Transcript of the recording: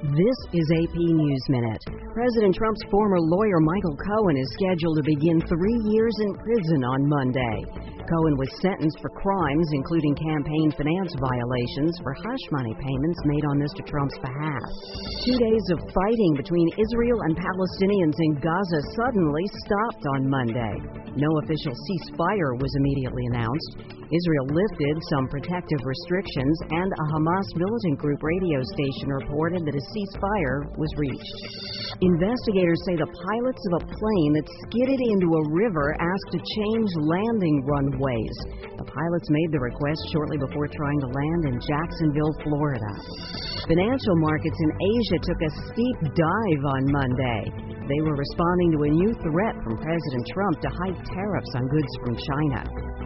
This is AP News Minute. President Trump's former lawyer Michael Cohen is scheduled to begin 3 years in prison on Monday. Cohen was sentenced for crimes including campaign finance violations for hush money payments made on Mr. Trump's behalf. 2 days of fighting between Israel and Palestinians in Gaza suddenly stopped on Monday. No official ceasefire was immediately announced. Israel lifted some protective restrictions, and a Hamas militant group radio station reported that a ceasefire was reached. Investigators say the pilots of a plane that skidded into a river asked to change landing runways. The pilots made the request shortly before trying to land in Jacksonville, Florida. Financial markets in Asia took a steep dive on Monday. They were responding to a new threat from President Trump to hike tariffs on goods from China.